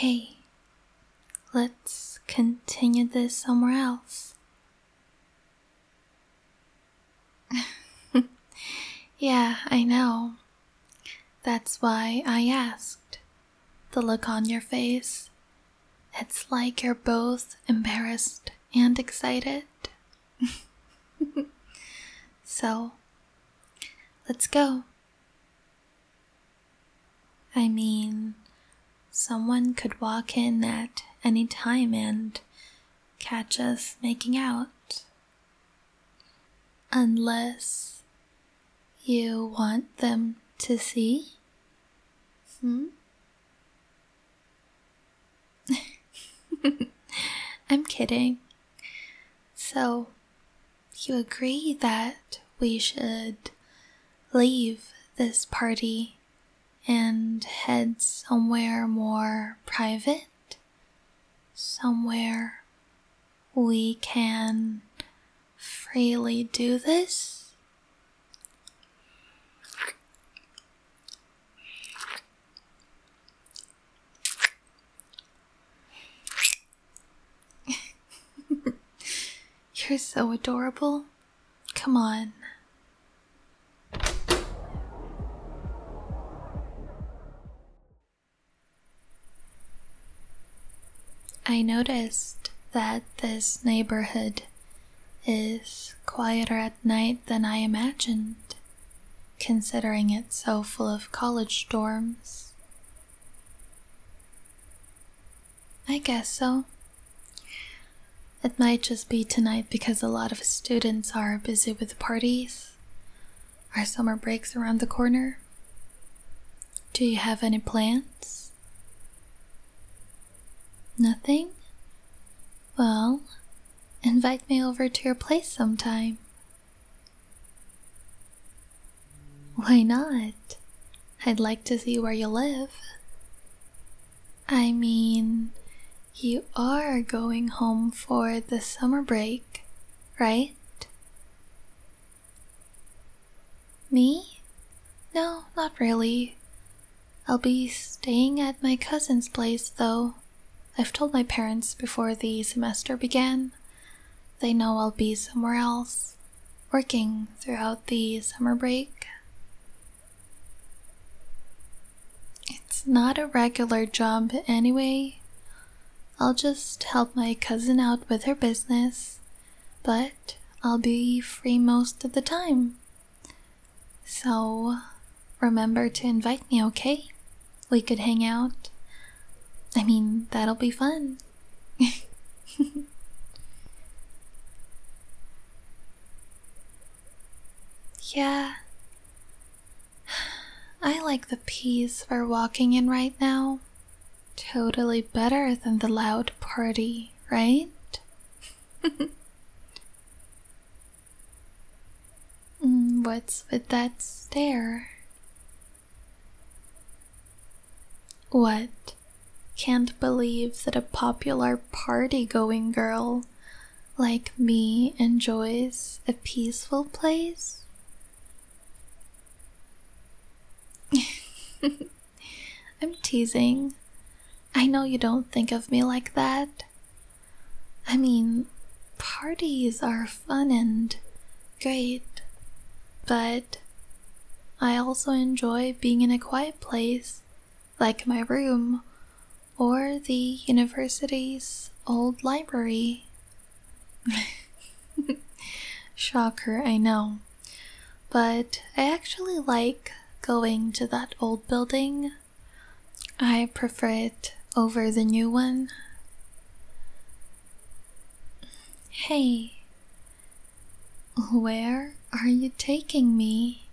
Hey, let's continue this somewhere else. Yeah, I know. That's why I asked. The look on your face. It's like you're both embarrassed and excited. So, let's go. I mean, someone could walk in at any time and catch us making out. Unless you want them to see? I'm kidding. So, you agree that we should leave this party and head somewhere more private? Somewhere we can freely do this? You're so adorable. Come on. I noticed that this neighborhood is quieter at night than I imagined, considering it's so full of college dorms. I guess so. It might just be tonight because a lot of students are busy with parties. Our summer break's around the corner. Do you have any plans? Nothing? Well, invite me over to your place sometime. Why not? I'd like to see where you live. I mean, you are going home for the summer break, right? Me? No, not really. I'll be staying at my cousin's place, though. I've told my parents before the semester began. They know I'll be somewhere else, working throughout the summer break. It's not a regular job anyway. I'll just help my cousin out with her business, but I'll be free most of the time. So, remember to invite me, okay? We could hang out. I mean, that'll be fun. Yeah. I like the peace we're walking in right now. Totally better than the loud party, right? What's with that stare? What? Can't believe that a popular party-going girl like me enjoys a peaceful place? I'm teasing. I know you don't think of me like that. I mean, parties are fun and great, but I also enjoy being in a quiet place, like my room, or the university's old library. Shocker, I know. But I actually like going to that old building. I prefer it over the new one. Hey, where are you taking me?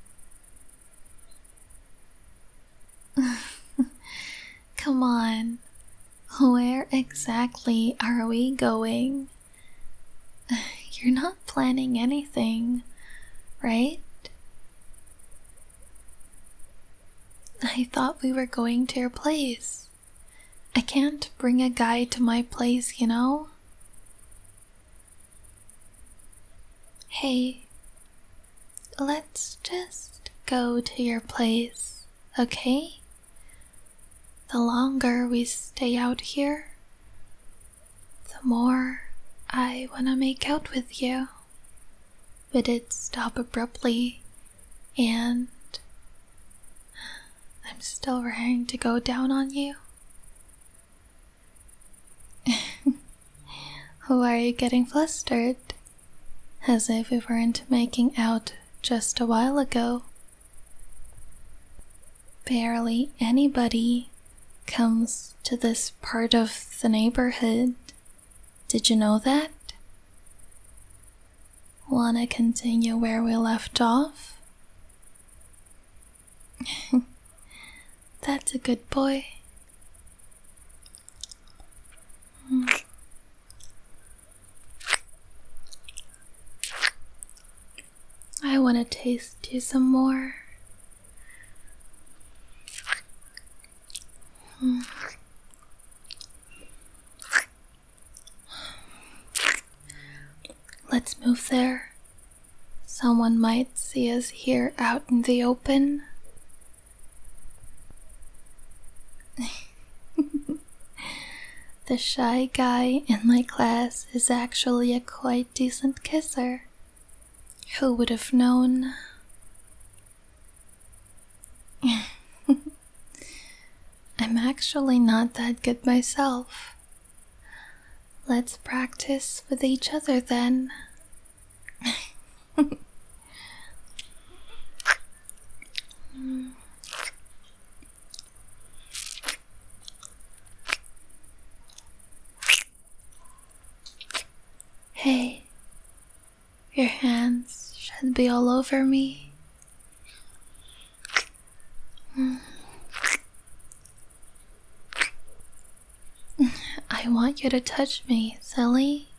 Come on, where exactly are we going? You're not planning anything, right? I thought we were going to your place. I can't bring a guy to my place, you know? Hey, let's just go to your place, okay? the longer we stay out here, the more I wanna make out with you. But it stopped abruptly, and I'm still raring to go down on you. Why are you getting flustered? As if we weren't making out just a while ago. Barely anybody comes to this part of the neighborhood. Did you know that? Wanna continue where we left off? That's a good boy. I want to taste you some more. Let's move there. Someone might see us here out in the open. The shy guy in my class is actually a quite decent kisser. Who would have known? I'm actually not that good myself. Let's practice with each other then. Hey, your hands should be all over me. I want you to touch me, silly.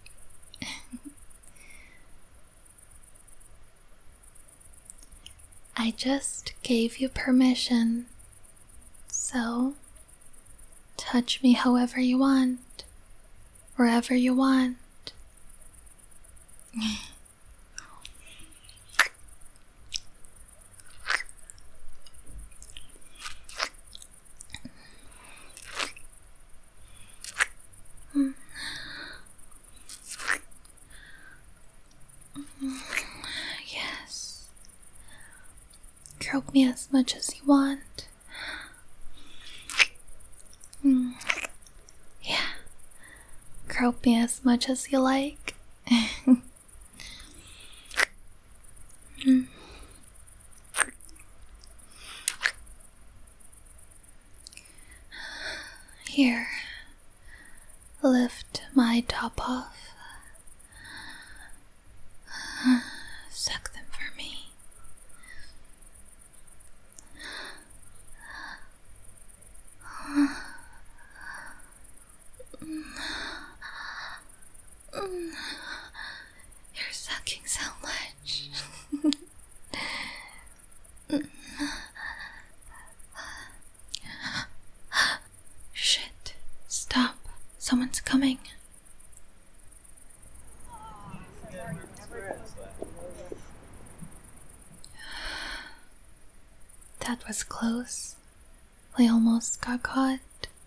I just gave you permission, so touch me however you want, wherever you want. Yes. Stroke me as much as you want. Yeah. Stroke me as much as you like. Here, lift my top off. Suck them for me. You're sucking so much. Shit. Stop. Someone's coming. That was close. We almost got caught.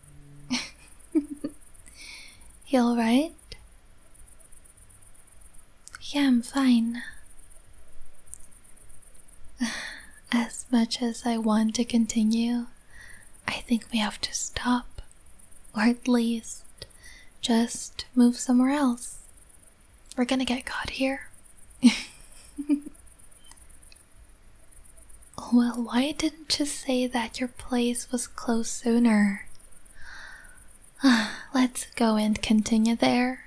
You alright? Yeah, I'm fine. As much as I want to continue, I think we have to stop. Or at least, just move somewhere else. We're gonna get caught here. Well, why didn't you say that your place was closed sooner? Let's go and continue there.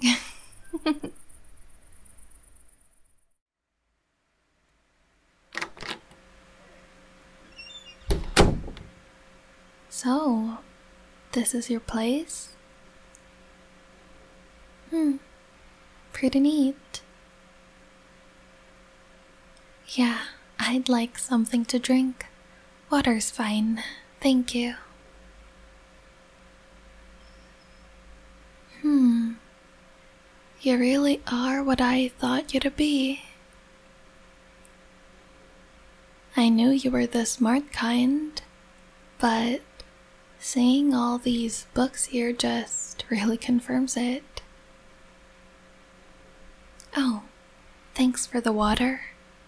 So, this is your place? Pretty neat. Yeah, I'd like something to drink. Water's fine, thank you. You really are what I thought you to be. I knew you were the smart kind, but Seeing all these books here just really confirms it. Oh, thanks for the water.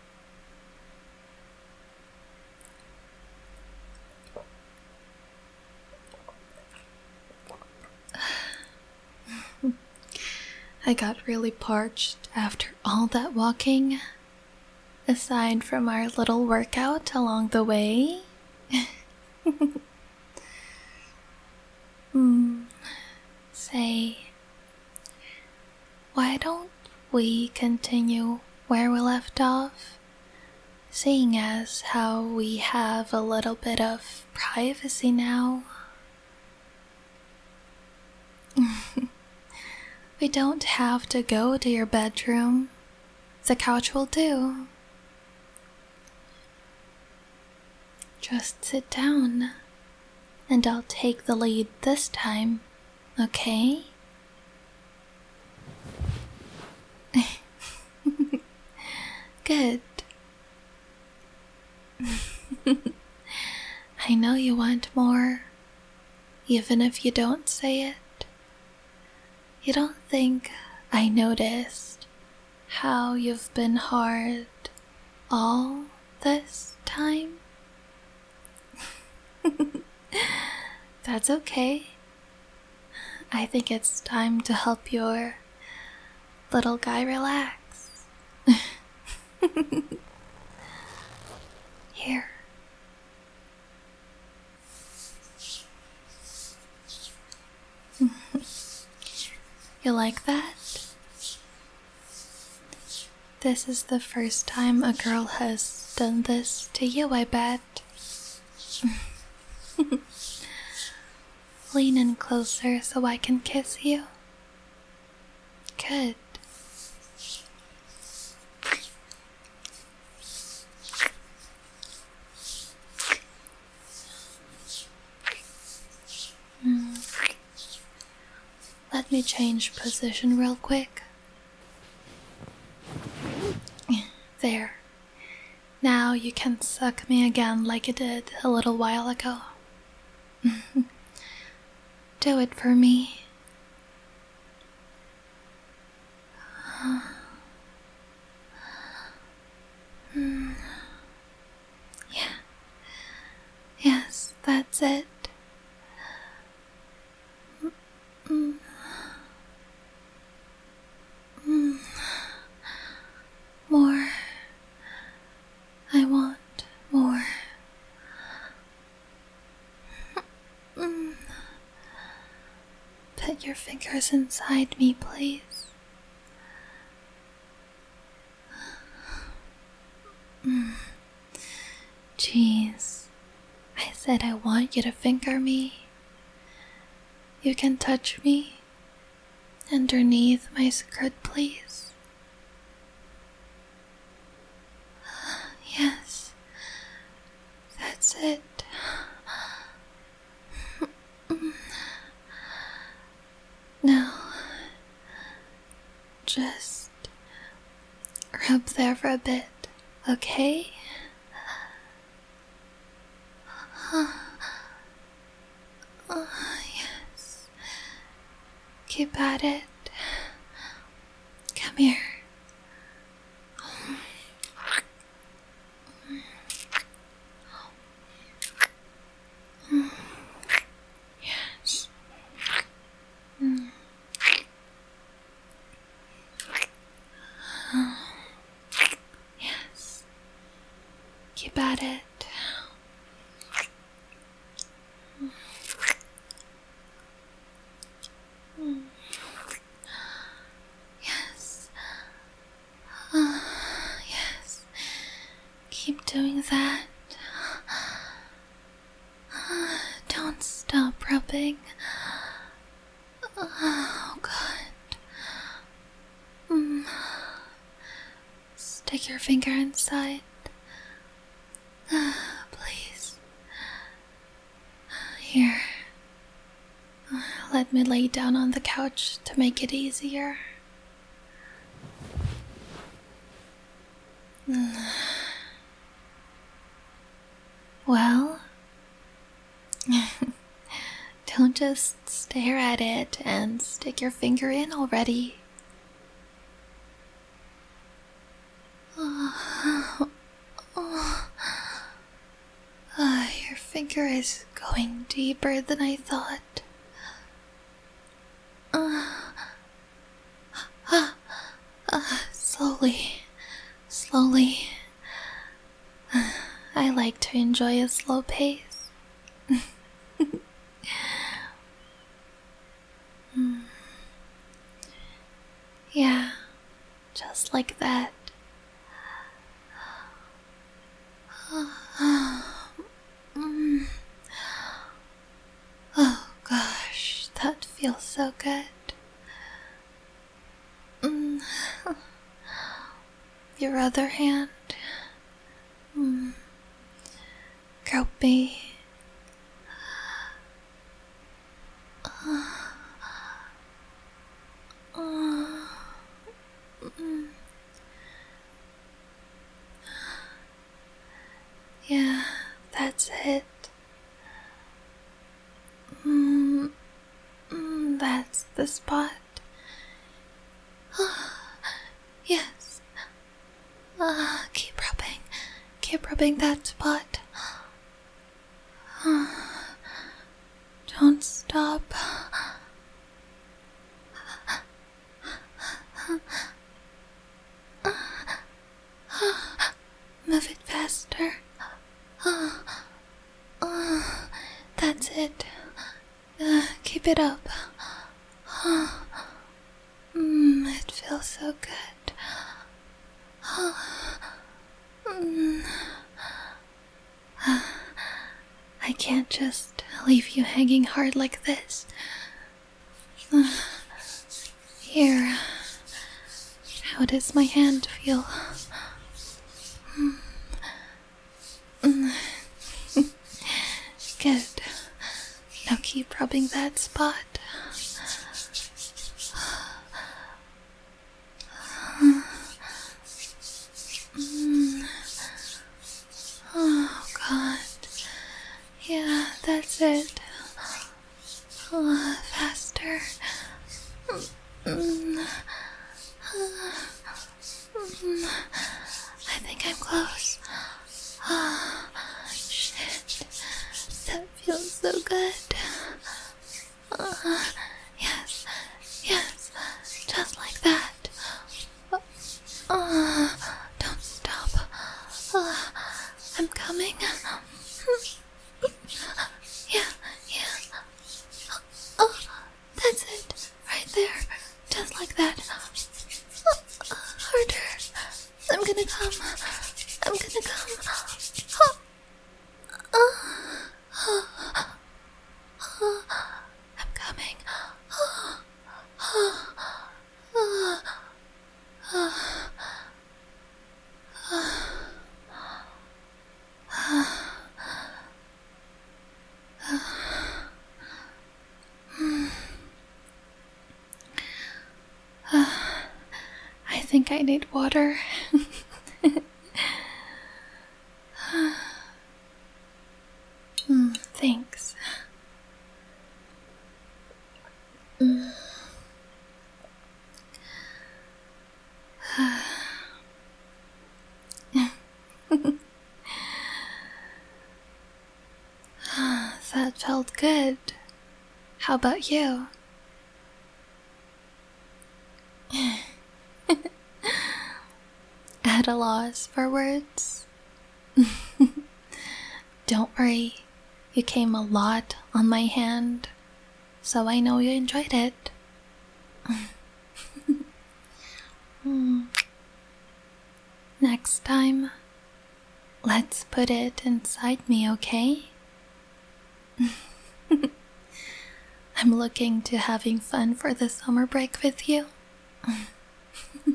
I got really parched after all that walking. Aside from our little workout along the way. Say, why don't we continue where we left off? Seeing as how we have a little bit of privacy now. We don't have to go to your bedroom. The couch will do. Just sit down, and I'll take the lead this time, okay? Good. I know you want more, even if you don't say it. You don't think I noticed how you've been hard all this time? That's okay. I think it's time to help your little guy relax. Here. You like that? This is the first time a girl has done this to you, I bet. Lean in closer so I can kiss you. Good. Let me change position real quick. There. Now you can suck me again like you did a little while ago. Do it for me. Yeah. Yes, that's it. More. I want more. Put your fingers inside me, please. Jeez. I said I want you to finger me. You can touch me underneath my skirt, please. Yes, that's it. Now, just rub there for a bit, okay? Yes. Keep at it. Come here. Yes. Yes. Keep at it. Yes. Yes. Keep doing that. Don't stop rubbing. Oh, God. Stick your finger inside. Please. Here. Let me lay down on the couch to make it easier. Well, Don't just stare at it and stick your finger in already. Your finger is going deeper than I thought. Slowly. I like to enjoy a slow pace. Yeah, just like that. Oh gosh, that feels so good. Your other hand. Grope me. Yeah, that's it. That's the spot. Yes. Keep rubbing that spot. Don't stop. Move it faster. That's it. Keep it up. It feels so good. I can't just leave you hanging hard like this. Here. How does my hand feel? Good. Now keep rubbing that spot. Oh God. Yeah, that's it. Faster. I think I'm close. Shit. That feels so good. Yes. Just like that. Don't stop. I'm coming. Yeah. That's it. Right there. Just like that. Harder. I'm gonna come. I'm coming. I think I need water. Thanks. That felt good. How about you? At a loss for words? Don't worry, you came a lot on my hand, so I know you enjoyed it. Next time, let's put it inside me, okay? I'm looking to having fun for the summer break with you.